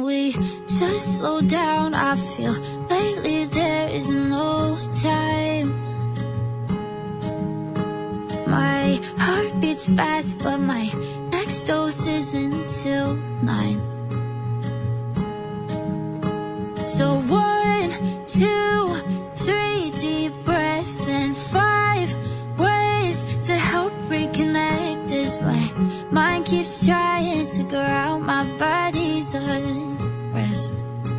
we just slow down? I feel lately there is no time. My heart beats fast, but my next dose isn't till 9. So 1, 2, 3 deep breaths and 5 ways to help reconnect as my mind keeps trying to ground my body's unrest.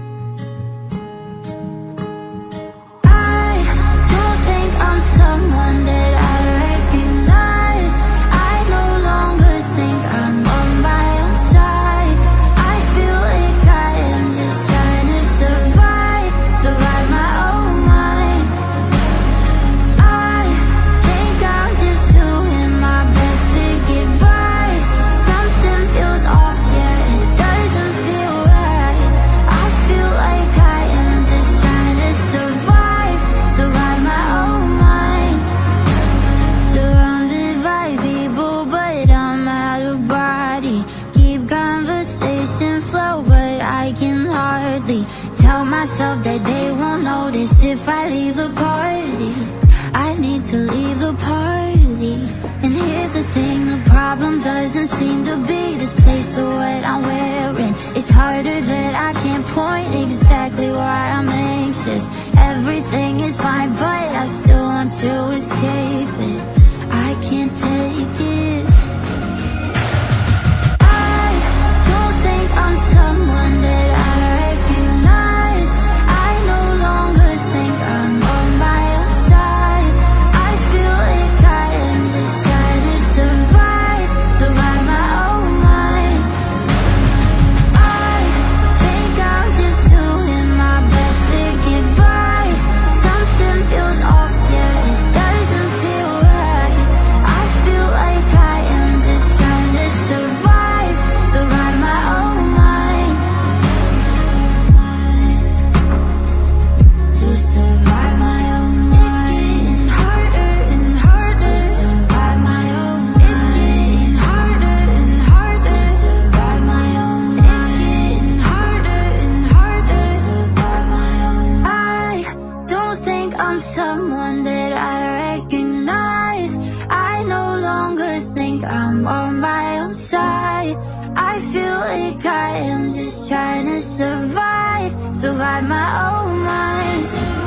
I don't think I'm someone that I recognize. I no longer think I'm on my own side. I feel like I am just trying to survive my own mind. I think I'm just doing my best to get by. Something feels off, yeah, it doesn't feel right. I feel like I am just trying to survive my own mind. Surrounded by people, but I'm out of body. Keep conversation flow, but I can hardly tell myself that they won't notice if I leave the party. I need to leave the party. And here's the thing, the problem doesn't seem to be this place or what I'm wearing. It's harder that I can't point exactly why I'm anxious. Everything is fine, but I still want to escape it. I can't take it. I don't think I'm someone that I recognize. I no longer think I'm on my own side. I feel like I am just trying to survive my own mind. I think I'm just doing my best to get by. Something feels off, yeah, it doesn't feel right. I feel like I am just trying to survive my own mind. To survive my own mind. It's getting harder and harder to survive my own mind. It's getting harder and harder to survive my own mind. It's getting harder and harder to survive my own mind. I don't think I'm someone that I recognize. I no longer think I'm on my own side. I feel like I am just trying to survive my own mind.